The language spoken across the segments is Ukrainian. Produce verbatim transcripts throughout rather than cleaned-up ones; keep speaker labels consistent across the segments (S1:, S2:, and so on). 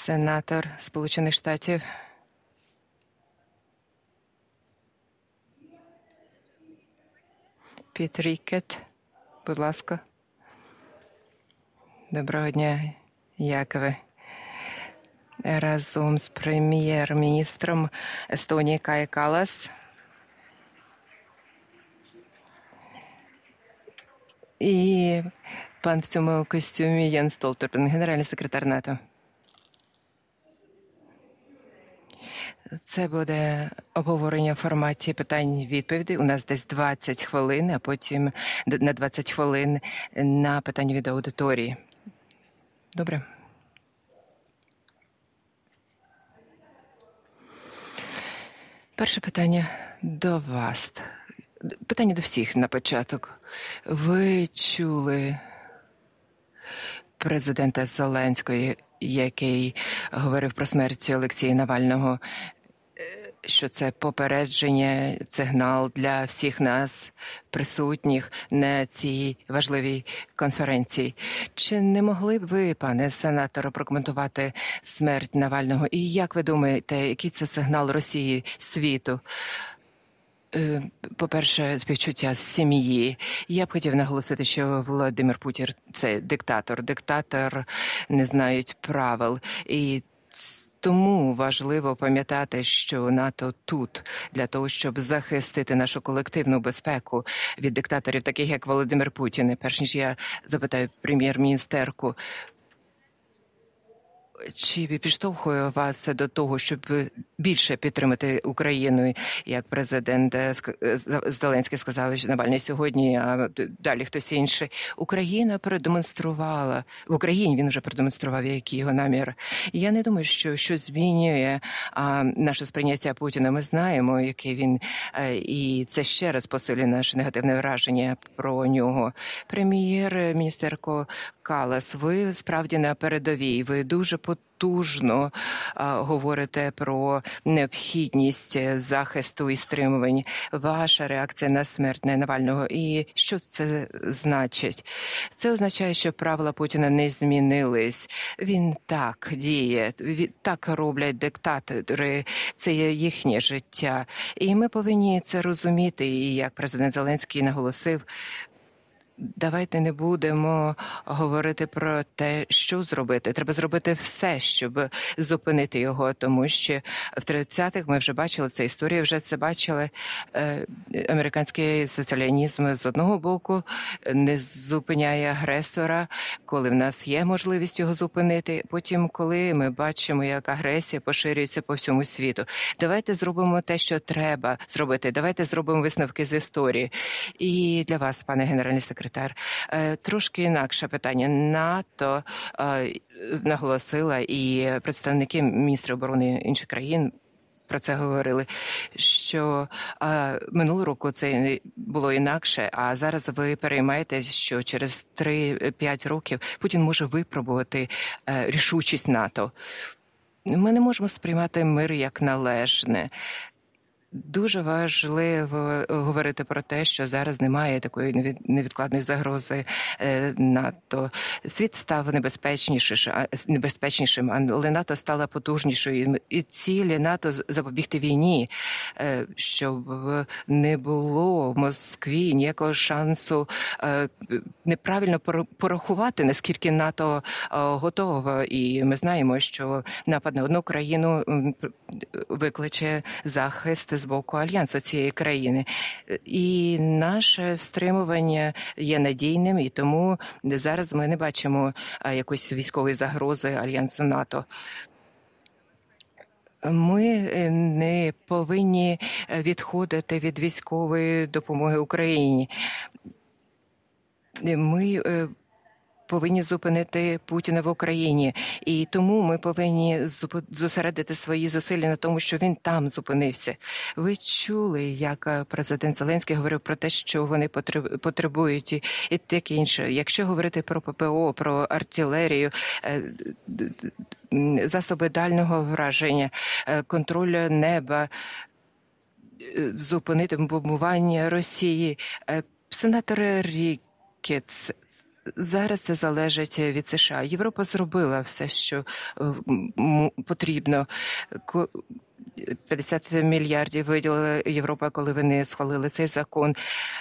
S1: Сенатор Сполучених Штатів. Піт Рікет, будь ласка. Доброго дня, як ви? Разом з прем'єр-міністром Естонії Кая Каллас і пан в цьому костюмі Єнс Столтенберг, генеральний секретар НАТО. Це буде обговорення в форматі питань-відповідей. У нас десь двадцять хвилин, а потім на двадцять хвилин на питання від аудиторії. Добре. Перше питання до вас. Питання до всіх на початок. Ви чули президента Зеленського, який говорив про смерть Олексія Навального, що це попередження, сигнал для всіх нас, присутніх на цій важливій конференції. Чи не могли б ви, пане сенаторе, прокоментувати смерть Навального? І як ви думаєте, який це сигнал Росії світу? По-перше, співчуття з сім'ї. Я б хотів наголосити, що Володимир Путін – це диктатор. Диктатор не знають правил. І тому важливо пам'ятати, що НАТО тут для того, щоб захистити нашу колективну безпеку від диктаторів, таких як Володимир Путін. І перш ніж я запитаю прем'єр-міністерку, чи підштовхує вас до того, щоб більше підтримати Україну, як президент Зеленський сказав, що Навальний сьогодні, а далі хтось інший. Україна продемонструвала, в Україні він вже продемонстрував, який його намір. Я не думаю, що щось змінює а, наше сприйняття Путіна. Ми знаємо, який він, і це ще раз посилює наше негативне враження про нього. Прем'єр-міністерко Каллас, ви справді на передовій, ви дуже потужно а, говорите про необхідність захисту і стримувань. Ваша реакція на смерть Навального і що це значить? Це означає, що правила Путіна не змінились. Він так діє, так роблять диктатори, це є їхнє життя. І ми повинні це розуміти, і як президент Зеленський наголосив, давайте не будемо говорити про те, що зробити. Треба зробити все, щоб зупинити його, тому що в тридцятих ми вже бачили це історію, вже це бачили. Е, американський соціалізм з одного боку не зупиняє агресора, коли в нас є можливість його зупинити. Потім, коли ми бачимо, як агресія поширюється по всьому світу. Давайте зробимо те, що треба зробити. Давайте зробимо висновки з історії. І для вас, пане генеральний секретар, трошки інакше питання. НАТО наголосила, і представники міністрів оборони інших країн про це говорили, що а, минулого року це було інакше, а зараз ви переймаєтесь, що через три-п'ять років Путін може випробувати а, рішучість НАТО. Ми не можемо сприймати мир як належне. Дуже важливо говорити про те, що зараз немає такої невідкладної загрози НАТО. Світ став небезпечнішим, небезпечнішим, але НАТО стало потужнішою. І цілі НАТО запобігти війні, щоб не було в Москві ніякого шансу неправильно порахувати, наскільки НАТО готово. І ми знаємо, що напад на одну країну викличе захист з боку альянсу цієї країни. І наше стримування є надійним, і тому зараз ми не бачимо якоїсь військової загрози альянсу НАТО. Ми не повинні відходити від військової допомоги Україні. Ми повинні зупинити Путіна в Україні. І тому ми повинні зосередити свої зусилля на тому, що він там зупинився. Ви чули, як президент Зеленський говорив про те, що вони потребують і, і таке інше. Якщо говорити про ППО, про артилерію, засоби дальнього враження, контроль неба, зупинити бомбування Росії. Сенатор Рікетс, зараз це залежить від США. Європа зробила все, що м, потрібно. п'ятдесят мільярдів виділила Європа, коли вони схвалили цей закон.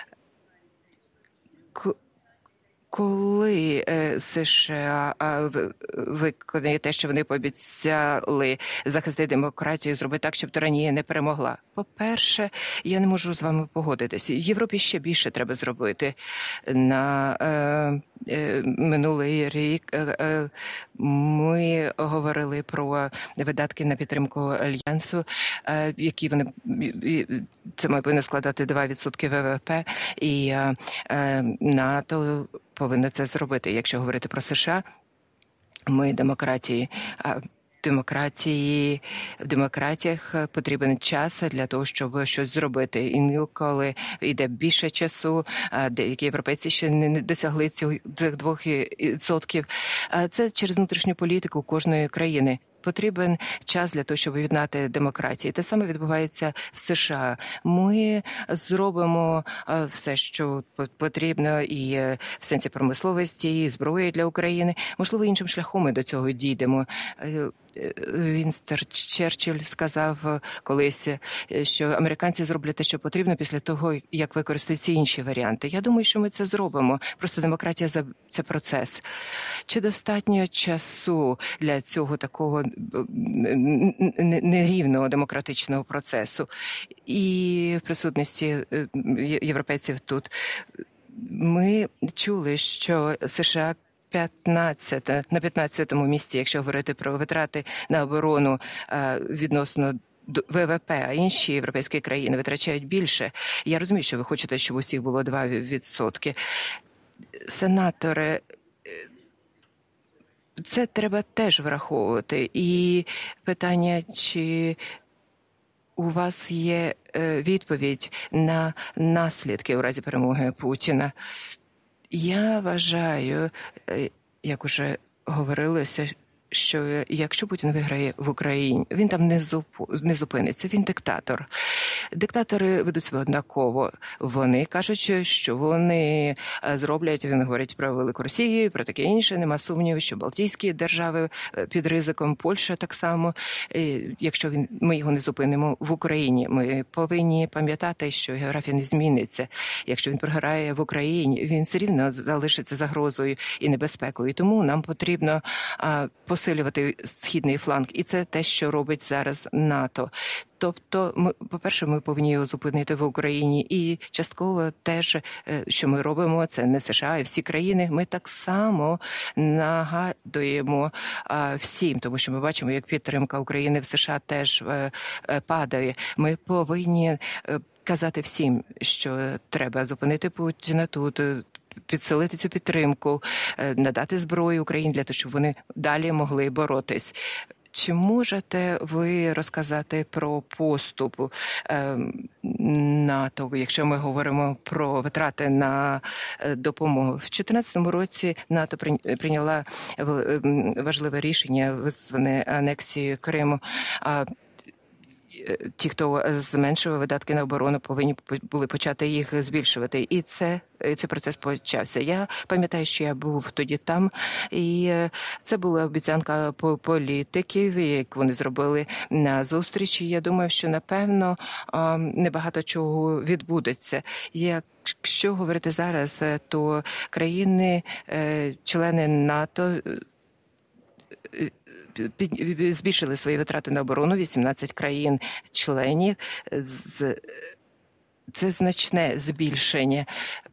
S1: Коли США виконає те, що вони пообіцяли захистити демократію, зробити так, щоб тиранія не перемогла? По-перше, я не можу з вами погодитися. Європі ще більше треба зробити. На е, е, минулий рік е, ми говорили про видатки на підтримку Альянсу, е, які вони, це має повинно складати два відсотки ВВП, і е, НАТО повинна це зробити. Якщо говорити про США, ми демократії. Демократії, в демократіях потрібен час для того, щоб щось зробити. Інколи йде більше часу, деякі європейці ще не досягли цих двох відсотків. Це через внутрішню політику кожної країни. Потрібен час для того, щоб об'єднати демократії. Те саме відбувається в США. Ми зробимо все, що потрібно, і в сенсі промисловості, і зброї для України. Можливо, іншим шляхом ми до цього дійдемо. Вінстон Черчилль сказав колись, що американці зроблять те, що потрібно після того, як використають ці інші варіанти. Я думаю, що ми це зробимо. Просто демократія – це процес. Чи достатньо часу для цього такого нерівного демократичного процесу? І в присутності європейців тут ми чули, що США п'ятнадцяте, на п'ятнадцятому місці, якщо говорити про витрати на оборону відносно ВВП, а інші європейські країни витрачають більше. Я розумію, що ви хочете, щоб у всіх було два відсотки. Сенатори, це треба теж враховувати. І питання, чи у вас є відповідь на наслідки у разі перемоги Путіна? Я вважаю, як уже говорилося, що якщо Путін виграє в Україні, він там не, зуп... не зупиниться, він диктатор. Диктатори ведуть себе однаково. Вони кажуть, що вони зроблять, він говорить про Велику Росію, про таке інше, нема сумніву, що Балтійські держави під ризиком, Польща так само. Якщо він, ми його не зупинимо в Україні, ми повинні пам'ятати, що географія не зміниться. Якщо він програє в Україні, він все рівно залишиться загрозою і небезпекою. Тому нам потрібно посилювати східний фланг. І це те, що робить зараз НАТО. Тобто, ми, по-перше, ми повинні його зупинити в Україні. І частково теж, що ми робимо, це не США, а всі країни. Ми так само нагадуємо а, всім, тому що ми бачимо, як підтримка України в США теж а, а, падає. Ми повинні а, казати всім, що треба зупинити Путіна тут, підсилити цю підтримку, надати зброю Україні для того, щоб вони далі могли боротись. Чи можете ви розказати про поступ НАТО, якщо ми говоримо про витрати на допомогу? В дві тисячі чотирнадцятому році НАТО прийняла важливе рішення, визване анексією Криму. Ті, хто зменшував видатки на оборону, повинні були почати їх збільшувати. І це, цей процес почався. Я пам'ятаю, що я був тоді там, і це була обіцянка політиків, як вони зробили на зустрічі. Я думаю, що, напевно, небагато чого відбудеться. Якщо говорити зараз, то країни, члени НАТО, збільшили свої витрати на оборону, вісімнадцять країн-членів. Це значне збільшення.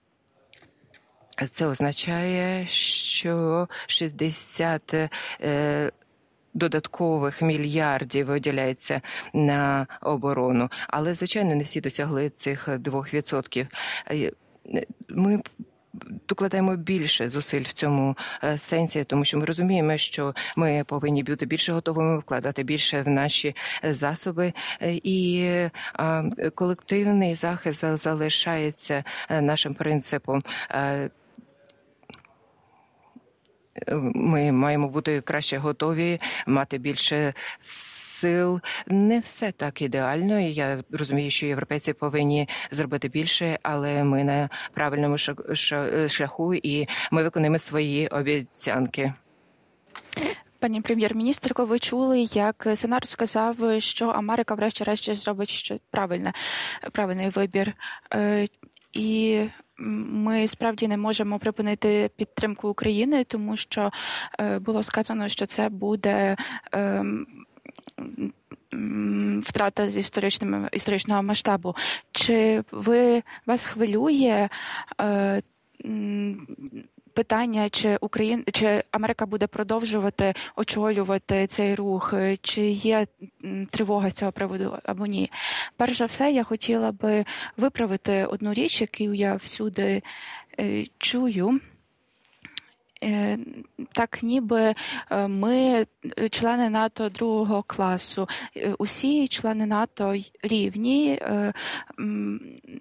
S1: Це означає, що шістдесят додаткових мільярдів виділяється на оборону. Але, звичайно, не всі досягли цих двох відсотків. Ми докладаємо більше зусиль в цьому сенсі, тому що ми розуміємо, що ми повинні бути більше готовими, вкладати більше в наші засоби, і колективний захист залишається нашим принципом. Ми маємо бути краще готові, мати більше сил. Не все так ідеально, і я розумію, що європейці повинні зробити більше, але ми на правильному шляху, і ми виконуємо свої обіцянки.
S2: Пані прем'єр-міністрко, ви чули, як сенатор сказав, що Америка врешті-решт зробить що правильне, правильний вибір. І ми справді не можемо припинити підтримку України, тому що було сказано, що це буде втрата з історичним, історичного масштабу. Чи ви, вас хвилює питання, чи Україна, чи Америка буде продовжувати очолювати цей рух, чи є тривога з цього приводу або ні? Перш за все, я хотіла би виправити одну річ, яку я всюди е, чую. Е, так ніби ми члени НАТО другого класу. Е, усі члени НАТО рівні. Е, м,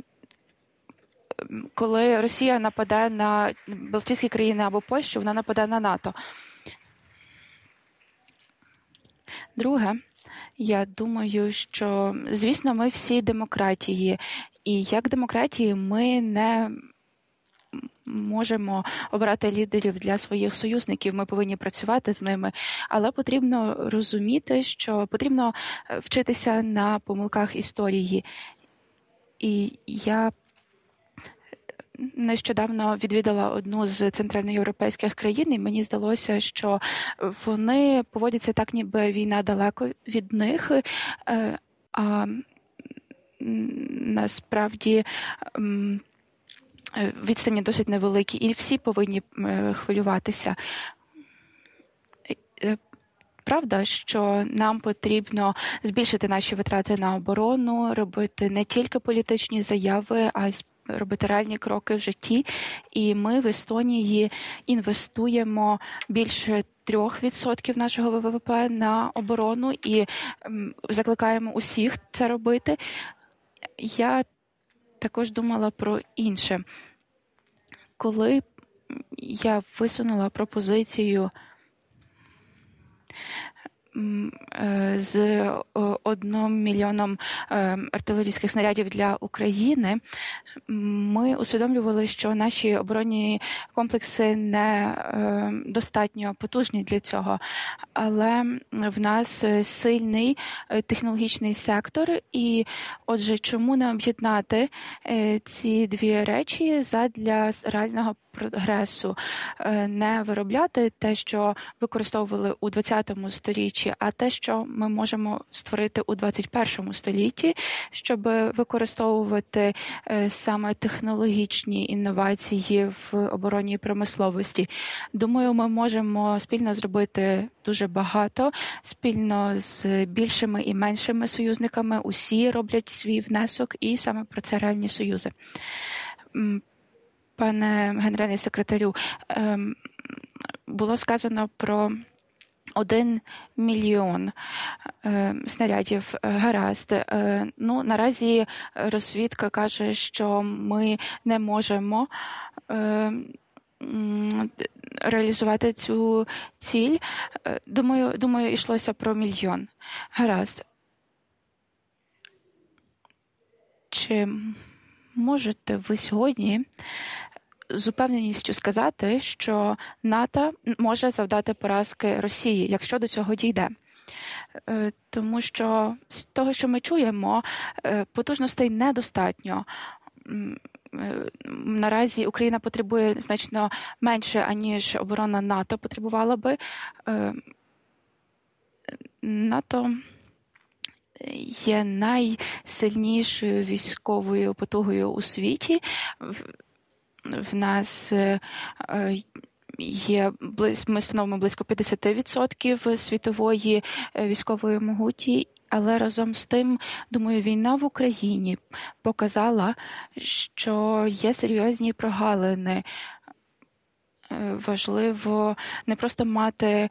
S2: Коли Росія нападе на Балтійські країни або Польщу, вона нападе на НАТО. Друге, я думаю, що, звісно, ми всі демократії. І як демократії ми не можемо обирати лідерів для своїх союзників, ми повинні працювати з ними. Але потрібно розуміти, що потрібно вчитися на помилках історії. І я нещодавно відвідала одну з центральноєвропейських країн, і мені здалося, що вони поводяться так, ніби війна далеко від них, а насправді відстані досить невеликі, і всі повинні хвилюватися. Правда, що нам потрібно збільшити наші витрати на оборону, робити не тільки політичні заяви, а й робити реальні кроки в житті. І ми в Естонії інвестуємо більше трьох відсотків нашого ВВП на оборону і закликаємо усіх це робити. Я також думала про інше. Коли я висунула пропозицію з одним мільйоном артилерійських снарядів для України, ми усвідомлювали, що наші оборонні комплекси не достатньо потужні для цього. Але в нас сильний технологічний сектор, і отже, чому не об'єднати ці дві речі задля реального прогресу, не виробляти те, що використовували у ХХ сторіччі, а те, що ми можемо створити у двадцять першому столітті, щоб використовувати саме технологічні інновації в оборонній промисловості. Думаю, ми можемо спільно зробити дуже багато, спільно з більшими і меншими союзниками. Усі роблять свій внесок, і саме про це реальні союзи. Пане генеральний секретарю, було сказано про один мільйон снарядів. Гаразд. Ну, наразі розвідка каже, що ми не можемо реалізувати цю ціль. Думаю, думаю, йшлося про мільйон. Гаразд. Чи можете ви сьогодні з упевненістю сказати, що НАТО може завдати поразки Росії, якщо до цього дійде? Тому що з того, що ми чуємо, потужностей недостатньо. Наразі Україна потребує значно менше, аніж оборона НАТО потребувала би. НАТО є найсильнішою військовою потугою у світі. В нас є, ми становимо близько п'ятдесят відсотків світової військової могуті, але разом з тим, думаю, війна в Україні показала, що є серйозні прогалини. Важливо не просто мати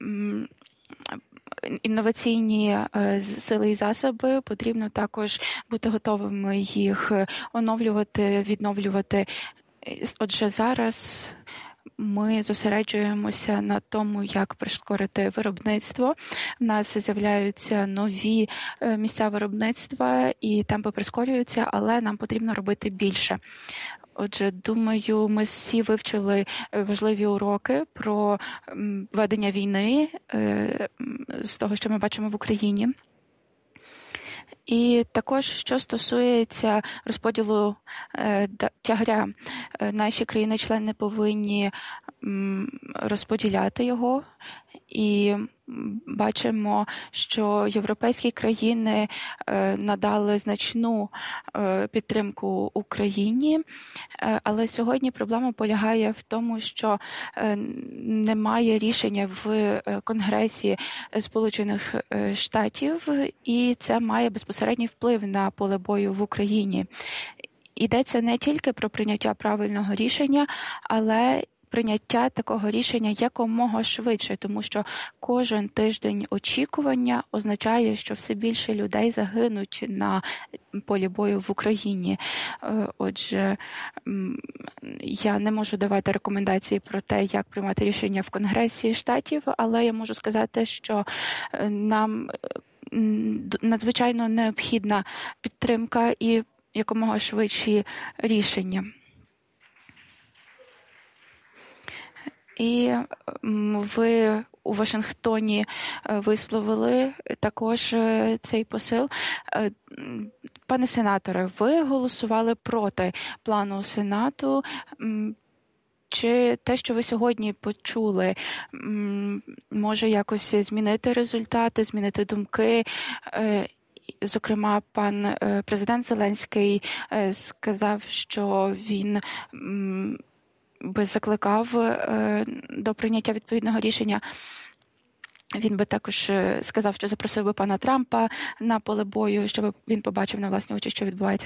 S2: інноваційні сили і засоби, потрібно також бути готовими їх оновлювати, відновлювати. Отже, зараз Ми зосереджуємося на тому, як прискорити виробництво. В нас з'являються нові місця виробництва і темпи прискорюються, але нам потрібно робити більше. Отже, думаю, ми всі вивчили важливі уроки про ведення війни з того, що ми бачимо в Україні. І також, що стосується розподілу тягаря, наші країни-члени повинні розподіляти його. І бачимо, що європейські країни надали значну підтримку Україні, але сьогодні проблема полягає в тому, що немає рішення в Конгресі Сполучених Штатів, і це має безпосередній вплив на поле бою в Україні. Йдеться не тільки про прийняття правильного рішення, але прийняття такого рішення якомога швидше, тому що кожен тиждень очікування означає, що все більше людей загинуть на полі бою в Україні. Отже, я не можу давати рекомендації про те, як приймати рішення в Конгресі Штатів, але я можу сказати, що нам надзвичайно необхідна підтримка і якомога швидші рішення. І ви у Вашингтоні висловили також цей посил. Пане сенаторе, ви голосували проти плану Сенату. Чи те, що ви сьогодні почули, може якось змінити результати, змінити думки? Зокрема, пан президент Зеленський сказав, що він би закликав до прийняття відповідного рішення. Він би також сказав, що запросив би пана Трампа на поле бою, щоб він побачив на власні очі, що відбувається.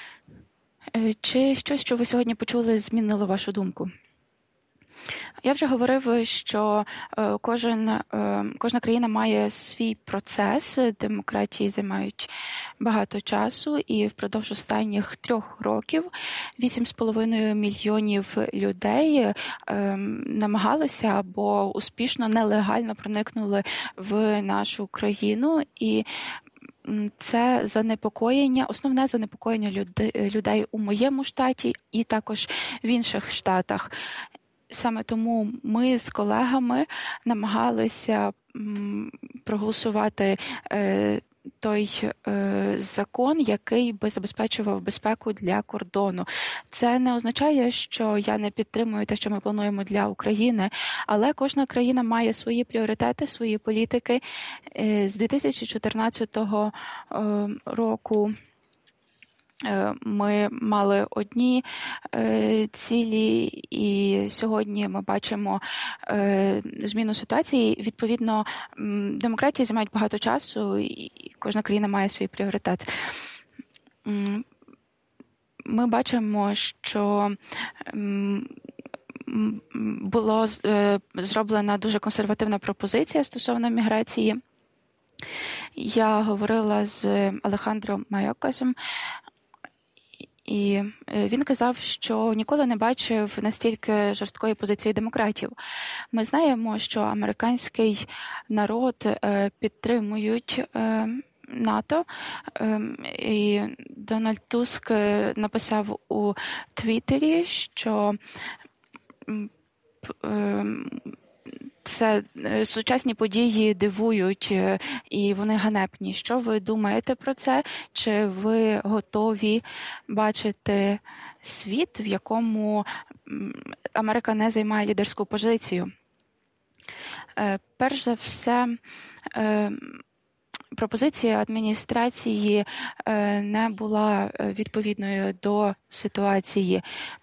S2: Чи щось, що ви сьогодні почули, змінило вашу думку? Я вже говорив, що кожен, кожна країна має свій процес. Демократії займають багато часу, і впродовж останніх трьох років вісім з половиною мільйонів людей намагалися або успішно нелегально проникнули в нашу країну. І це занепокоєння, основне занепокоєння людей у моєму штаті і також в інших штатах. Саме тому ми з колегами намагалися проголосувати той закон, який би забезпечував безпеку для кордону. Це не означає, що я не підтримую те, що ми плануємо для України, але кожна країна має свої пріоритети, свої політики. З дві тисячі чотирнадцятого року ми мали одні цілі, і сьогодні ми бачимо зміну ситуації. Відповідно, демократії займають багато часу, і кожна країна має свій пріоритет. Ми бачимо, що була зроблена дуже консервативна пропозиція стосовно міграції. Я говорила з Алехандро Майокасом, і він казав, що ніколи не бачив настільки жорсткої позиції демократів. Ми знаємо, що американський народ підтримують НАТО, і Дональд Туск написав у Твіттері, що це сучасні події дивують, і вони ганебні. Що ви думаєте про це? Чи ви готові бачити світ, в якому Америка не займає лідерську позицію? Перш за все, пропозиція адміністрації не була відповідною до ситуації.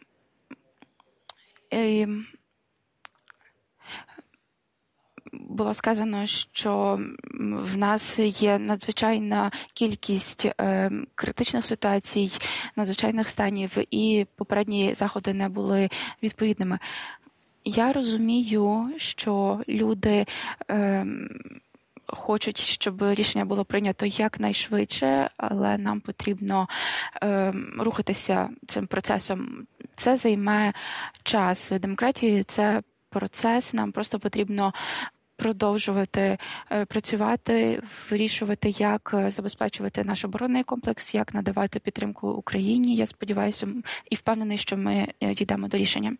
S2: Було сказано, що в нас є надзвичайна кількість е, критичних ситуацій, надзвичайних станів, і попередні заходи не були відповідними. Я розумію, що люди е, хочуть, щоб рішення було прийнято якнайшвидше, але нам потрібно е, рухатися цим процесом це займе час. Демократія – це процес, нам просто потрібно продовжувати працювати, вирішувати, як забезпечувати наш оборонний комплекс, як надавати підтримку Україні. Я сподіваюся і впевнений, що ми дійдемо до рішення.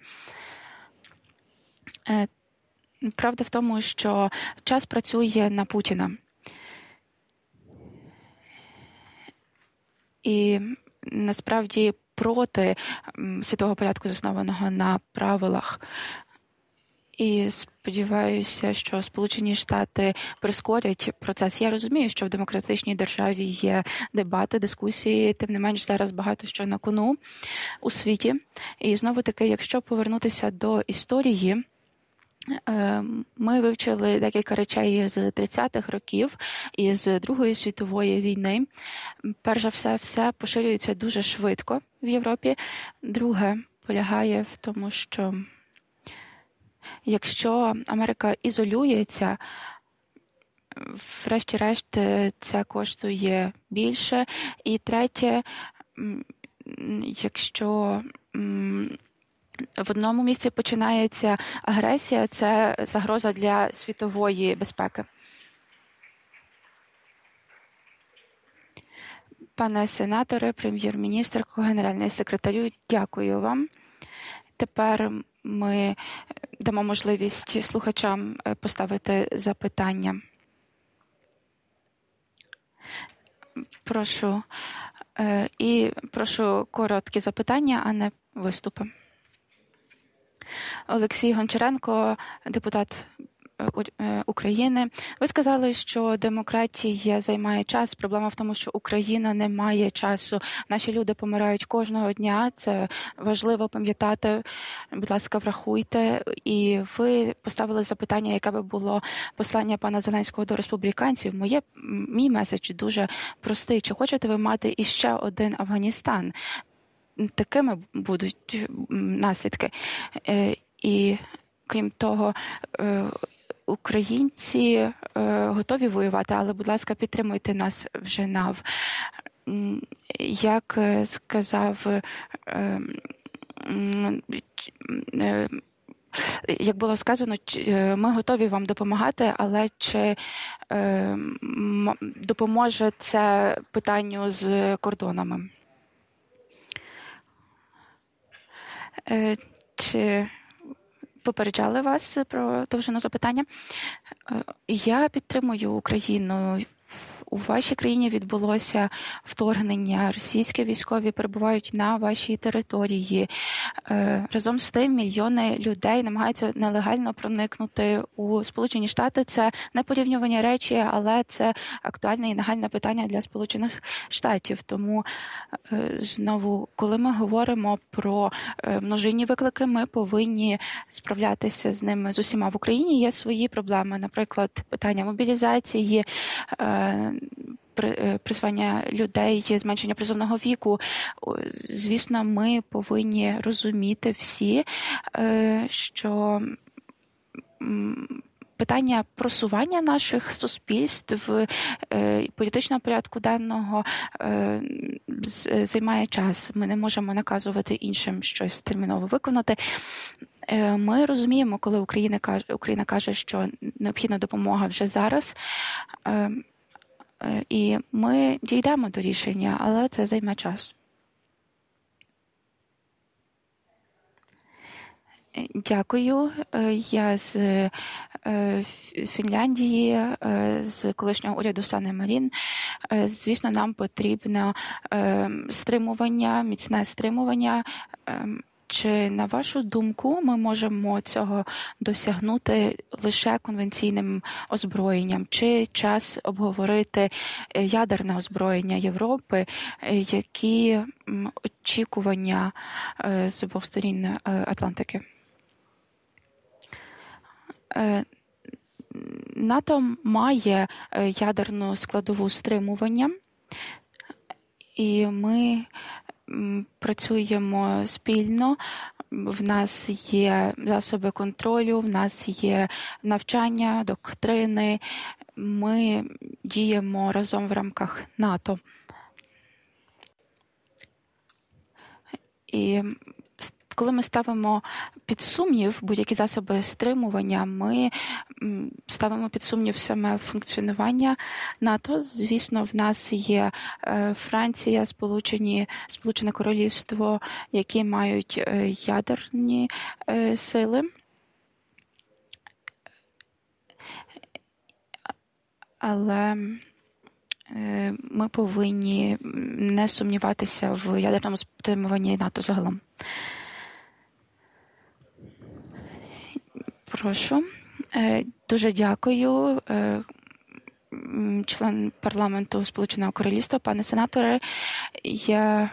S2: Правда в тому, що час працює на Путіна. І насправді проти світового порядку, заснованого на правилах. І сподіваюся, що Сполучені Штати прискорять процес. Я розумію, що в демократичній державі є дебати, дискусії, тим не менш зараз багато що на кону у світі. І знову-таки, якщо повернутися до історії, ми вивчили декілька речей з тридцятих років і з Другої світової війни. Перш за все, все поширюється дуже швидко в Європі. Друге полягає в тому, що якщо Америка ізолюється, врешті-решт це коштує більше. І третє, якщо в одному місці починається агресія, це загроза для світової безпеки. Пане сенаторе, прем'єр-міністр, генеральний секретарю, дякую вам. Тепер ми дамо можливість слухачам поставити запитання. Прошу, і прошу короткі запитання, а не виступи. Олексій Гончаренко, депутат України. Ви сказали, що демократія займає час. Проблема в тому, що Україна не має часу. Наші люди помирають кожного дня. Це важливо пам'ятати. Будь ласка, врахуйте. І ви поставили запитання, яке би було послання пана Зеленського до республіканців. Моє, мій меседж дуже простий. Чи хочете ви мати іще один Афганістан? Такими будуть наслідки. І крім того, українці готові воювати, але, будь ласка, підтримуйте нас в Женав. Як сказав, як було сказано, ми готові вам допомагати, але чи допоможе це питанню з кордонами? Чи попереджали вас про довжину запитання? Я підтримую Україну. У вашій країні відбулося вторгнення. Російські військові перебувають на вашій території. Разом з тим мільйони людей намагаються нелегально проникнути у Сполучені Штати. Це не порівнювані речі, але це актуальне і нагальне питання для Сполучених Штатів. Тому, знову, коли ми говоримо про множинні виклики, ми повинні справлятися з ними з усіма. В Україні є свої проблеми, наприклад, питання мобілізації, призвання людей, зменшення призовного віку. Звісно, ми повинні розуміти всі, що питання просування наших суспільств політичного порядку денного займає час. Ми не можемо наказувати іншим щось терміново виконати. Ми розуміємо, коли Україна каже, Україна каже, що необхідна допомога вже зараз, і ми дійдемо до рішення, але це займе час. Дякую. Я з Фінляндії, з колишнього уряду Санни Марін. Звісно, нам потрібно стримування, міцне стримування. Чи, на вашу думку, ми можемо цього досягнути лише конвенційним озброєнням? Чи час обговорити ядерне озброєння Європи? Які очікування з обох сторін Атлантики? НАТО має ядерну складову стримування, і ми працюємо спільно. В нас є засоби контролю, в нас є навчання, доктрини. Ми діємо разом в рамках НАТО. І коли ми ставимо під сумнів будь-які засоби стримування, ми ставимо під сумнів саме функціонування НАТО. Звісно, в нас є Франція, Сполучені, Сполучене Королівство, які мають ядерні сили. Але ми повинні не сумніватися в ядерному стримуванні НАТО загалом. Прошу. Дуже дякую. Член парламенту Сполученого Королівства, пане сенаторе. Я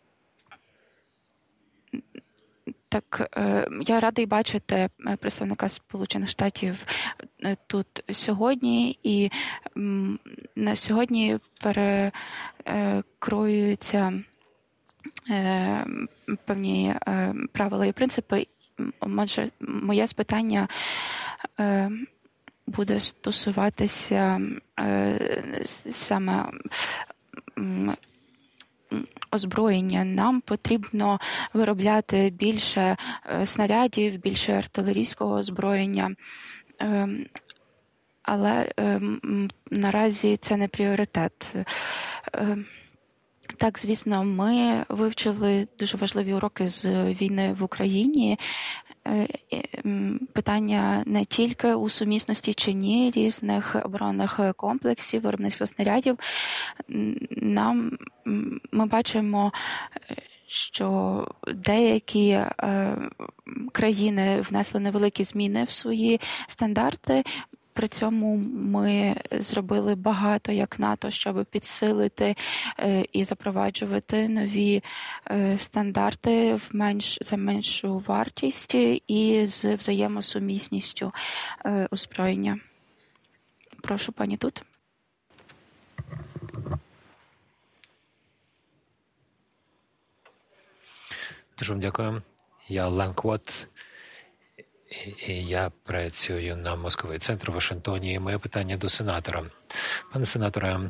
S2: Так, я радий бачити представника Сполучених Штатів тут сьогодні, і на сьогодні перекроюються певні правила і принципи. Отже, моє запитання буде стосуватися саме озброєння. Нам потрібно виробляти більше снарядів, більше артилерійського озброєння, але наразі це не пріоритет. Так, звісно, ми вивчили дуже важливі уроки з війни в Україні. Питання не тільки у сумісності чи ні різних оборонних комплексів, виробництва снарядів. Нам, ми бачимо, що деякі е, країни внесли невеликі зміни в свої стандарти. При цьому ми зробили багато як НАТО, щоб підсилити е, і запроваджувати нові е, стандарти в менш, за меншу вартість і з взаємосумісністю е, озброєння. Прошу, пані тут.
S3: Дуже вам дякую. Я Лен Квот. І я працюю на Мозковий центр у Вашингтоні. І моє питання до сенатора. Пане сенаторе,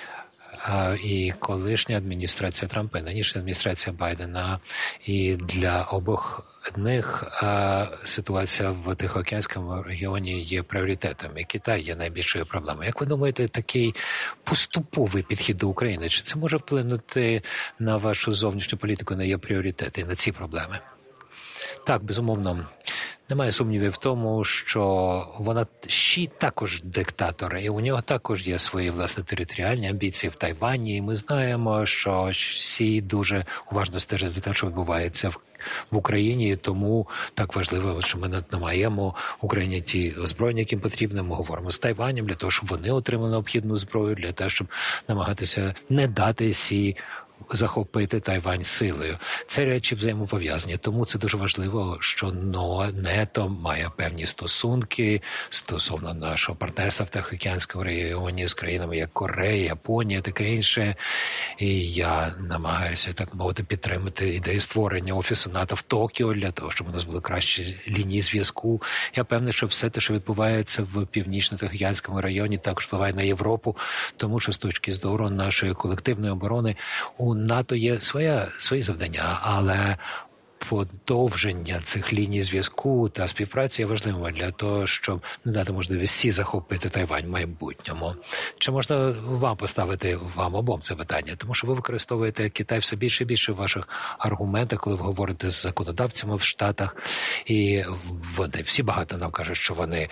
S3: і колишня адміністрація Трампа, і нинішня адміністрація Байдена, і для обох них ситуація в Тихоокеанському регіоні є пріоритетом, і Китай є найбільшою проблемою. Як ви думаєте, такий поступовий підхід до України, чи це може вплинути на вашу зовнішню політику, на її пріоритети, на ці проблеми? Так, безумовно. Немає сумнівів в тому, що вона Ші також диктатор, і у нього також є свої власні територіальні амбіції в Тайвані. І ми знаємо, що Ші дуже уважно стежить за те, що відбувається в в Україні, і тому так важливо, що ми надаємо Україні ті озброєння, яким потрібно. Ми говоримо з Тайванем для того, щоб вони отримали необхідну зброю, для того, щоб намагатися не дати Сі захопити Тайвань силою. Це речі взаємопов'язані, тому це дуже важливо, що НАТО має певні стосунки стосовно нашого партнерства в Тихоокеанському регіоні з країнами як Корея, Японія, таке інше. І я намагаюся, так мовити, підтримати ідею створення офісу НАТО в Токіо для того, щоб у нас були кращі лінії зв'язку. Я певний, що все те, що відбувається в Північно-Тихоокеанському районі, також впливає на Європу, тому що з точки зору нашої колективної оборони у НАТО є своя, свої завдання, але подовження цих ліній зв'язку та співпраці є важливим для того, щоб не дати можливість всі захопити Тайвань в майбутньому. Чи можна вам поставити, вам обом це питання? Тому що ви використовуєте Китай все більше і більше в ваших аргументах, коли ви говорите з законодавцями в Штатах, і вони всі багато нам кажуть, що вони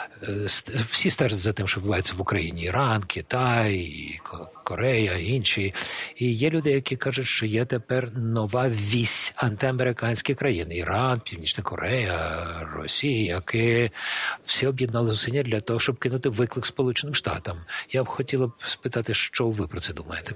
S3: всі стежать за тим, що відбувається в Україні. Іран, Китай, Корея, інші. І є люди, які кажуть, що є тепер нова вісь антиамериканські країни. Іран, Північна Корея, Росія, які всі об'єднали зусилля для того, щоб кинути виклик Сполученим Штатам. Я б хотіла б спитати, що ви про це думаєте?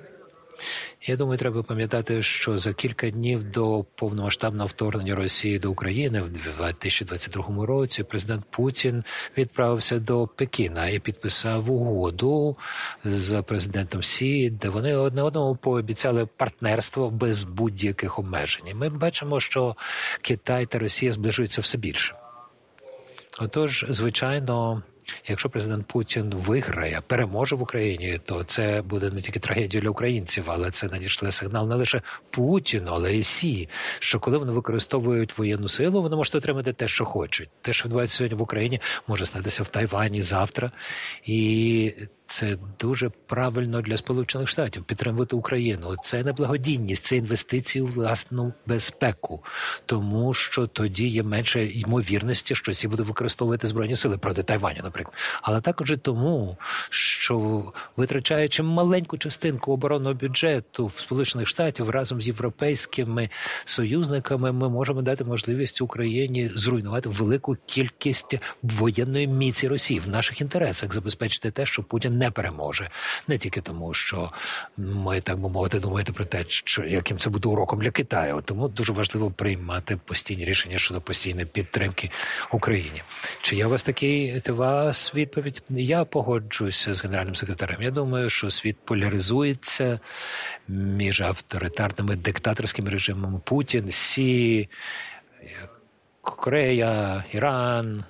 S3: Я думаю, треба пам'ятати, що за кілька днів до повномасштабного вторгнення Росії до України в дві тисячі двадцять другому році президент Путін відправився до Пекіна і підписав угоду з президентом Сі, де вони одне одному пообіцяли партнерство без будь-яких обмежень. Ми бачимо, що Китай та Росія зближуються все більше. Отож, звичайно, Якщо президент Путін виграє, переможе в Україні, то це буде не тільки трагедія для українців, але це надійшли сигнал не лише Путіну, але й Сі, що коли вони використовують воєнну силу, вони можуть отримати те, що хочуть. Те, що відбувається сьогодні в Україні, може статися в Тайвані завтра. І це дуже правильно для Сполучених Штатів підтримувати Україну. Це не благодійність, це інвестиції у власну безпеку. Тому що тоді є менше ймовірності, що Сі буде використовувати збройні сили проти Тайваню, наприклад. Але також і тому, що витрачаючи маленьку частинку оборонного бюджету в Сполучених Штатів разом з європейськими союзниками, ми можемо дати можливість Україні зруйнувати велику кількість воєнної міці Росії. В наших інтересах забезпечити те, що Путін не переможе. Не тільки тому, що ми, так би мовити, думаєте про те, що яким це буде уроком для Китаю. Тому дуже важливо приймати постійні рішення щодо постійної підтримки Україні. Чи є у вас такий у вас відповідь? Я погоджуюся з генеральним секретарем. Я думаю, що світ поляризується між авторитарними диктаторськими режимами Путін, Сі, Корея, Іран.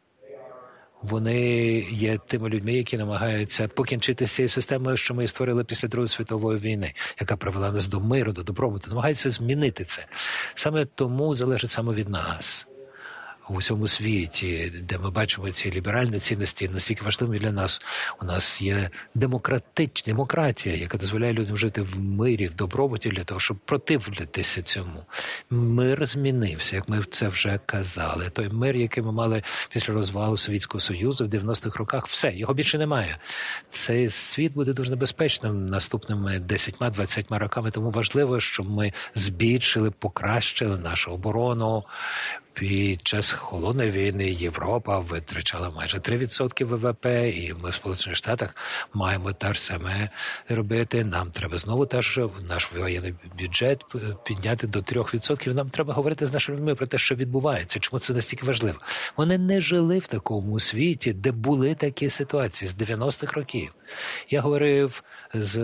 S3: Вони є тими людьми, які намагаються покінчити з цією системою, що ми створили після Другої світової війни, яка привела нас до миру, до добробуту. Намагаються змінити це. Саме тому залежить саме від нас. У всьому світі, де ми бачимо ці ліберальні цінності, настільки важливі для нас. У нас є демократична демократія, яка дозволяє людям жити в мирі, в добробуті для того, щоб противитися цьому. Мир змінився, як ми це вже казали. Той мир, який ми мали після розвалу Совєтського Союзу в дев'яностих роках, все, його більше немає. Цей світ буде дуже небезпечним наступними десятьма-двадцятьма роками, тому важливо, щоб ми збільшили, покращили нашу оборону. Під час холодної війни Європа витрачала майже три відсотки ВВП, і ми в Сполучених Штатах маємо те ж саме робити. Нам треба знову теж наш воєнний бюджет підняти до трьох відсотків. Нам треба говорити з нашими людьми про те, що відбувається, чому це настільки важливо. Вони не жили в такому світі, де були такі ситуації з дев'яностих років. Я говорив з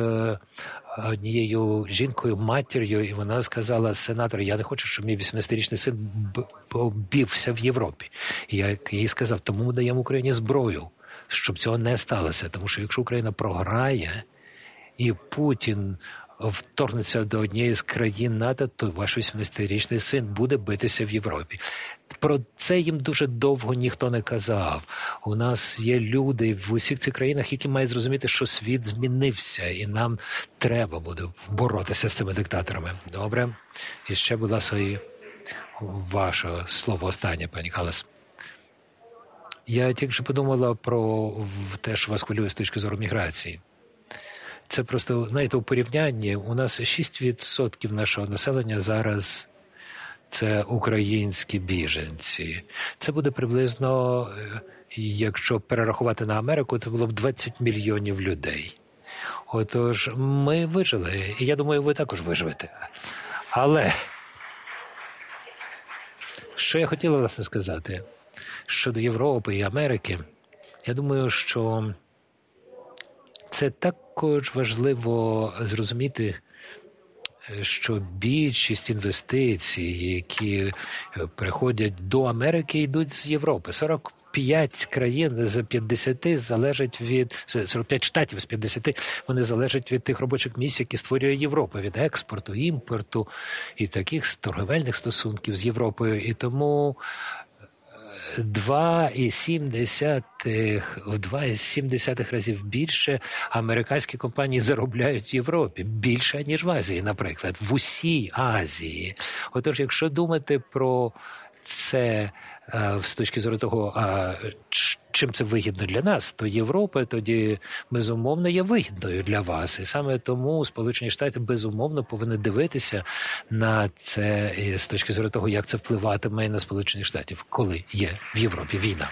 S3: однією жінкою, матір'ю, і вона сказала: сенатор, я не хочу, щоб мій вісімнадцятирічний син побівся в Європі. І я їй сказав, тому ми даємо Україні зброю, щоб цього не сталося. Тому що якщо Україна програє, і Путін вторгнеться до однієї з країн НАТО, то ваш вісімнадцятирічний син буде битися в Європі. Про це їм дуже довго ніхто не казав. У нас є люди в усіх цих країнах, які мають зрозуміти, що світ змінився, і нам треба буде боротися з цими диктаторами. Добре? І ще, будь ласка, і ваше слово останнє, пані Калас. Я тільки що подумала про те, що вас хвилює з точки зору міграції. Це просто, знаєте, у порівнянні у нас шість відсотків нашого населення зараз це українські біженці. Це буде приблизно, якщо перерахувати на Америку, це було б двадцять мільйонів людей. Отож, ми вижили, і я думаю, ви також виживете. Але що я хотіла, власне, сказати щодо Європи і Америки, я думаю, що це також важливо зрозуміти, що більшість інвестицій, які приходять до Америки, йдуть з Європи. сорок п'ять країн з п'ятдесяти залежать від, сорок п'ять штатів з п'ятдесяти, вони залежать від тих робочих місць, які створює Європа, від експорту, імпорту і таких торговельних стосунків з Європою. І тому два цілих сім десятих, в два цілих сім десятих разів більше американські компанії заробляють в Європі. Більше, ніж в Азії, наприклад. В усій Азії. Отож, якщо думати про це з точки зору того, чим це вигідно для нас, то Європа тоді, безумовно, є вигідною для вас. І саме тому Сполучені Штати, безумовно, повинні дивитися на це з точки зору того, як це впливатиме на Сполучені Штати, коли є в Європі війна.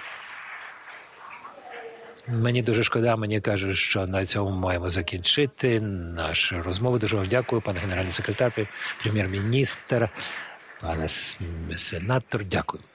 S3: Мені дуже шкода, мені кажуть, що на цьому маємо закінчити нашу розмову. Дуже вам дякую, пане генеральний секретар, прем'єр-міністр, пане сенатор, дякую.